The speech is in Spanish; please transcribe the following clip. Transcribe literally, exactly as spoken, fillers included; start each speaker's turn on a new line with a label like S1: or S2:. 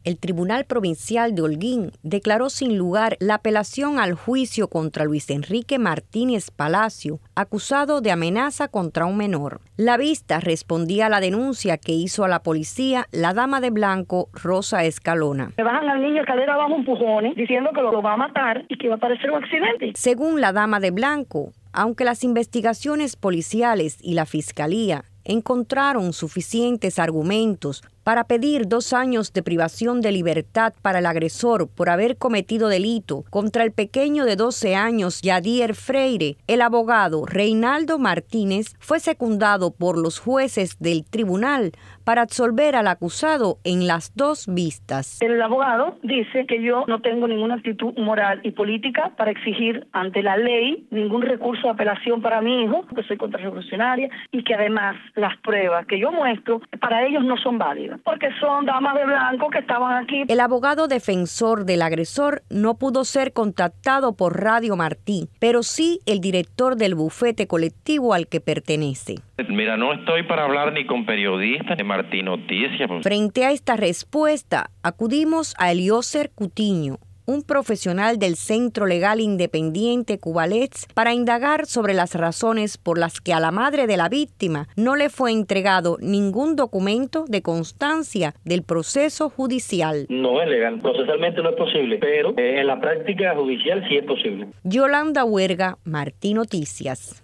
S1: el Tribunal Provincial de Holguín declaró sin lugar la apelación al juicio contra Luis Enrique Martínez Palacio, acusado de amenaza contra un menor. La vista respondía a la denuncia que hizo a la policía la dama de blanco Rosa Escalona.
S2: Me bajan al niño escalera abajo empujones diciendo que lo va a matar y que va a parecer un accidente.
S1: Según la dama de blanco, aunque las investigaciones policiales y la fiscalía encontraron suficientes argumentos para pedir dos años de privación de libertad para el agresor por haber cometido delito contra el pequeño de doce años Yadier Freire, el abogado Reinaldo Martínez fue secundado por los jueces del tribunal para absolver al acusado en las dos vistas.
S2: El abogado dice que yo no tengo ninguna actitud moral y política para exigir ante la ley ningún recurso de apelación para mi hijo, que soy contrarrevolucionaria, y que además las pruebas que yo muestro para ellos no son válidas, porque son damas de blanco que estaban aquí.
S1: El abogado defensor del agresor no pudo ser contactado por Radio Martí, pero sí el director del bufete colectivo al que pertenece.
S3: Mira, no estoy para hablar ni con periodistas ni Martí Noticias.
S1: Frente a esta respuesta, acudimos a Elioser Cutiño, un profesional del Centro Legal Independiente Cubalets, para indagar sobre las razones por las que a la madre de la víctima no le fue entregado ningún documento de constancia del proceso judicial.
S4: No es legal, procesalmente no es posible, pero en la práctica judicial sí es posible.
S1: Yolanda Huerga, Martí Noticias.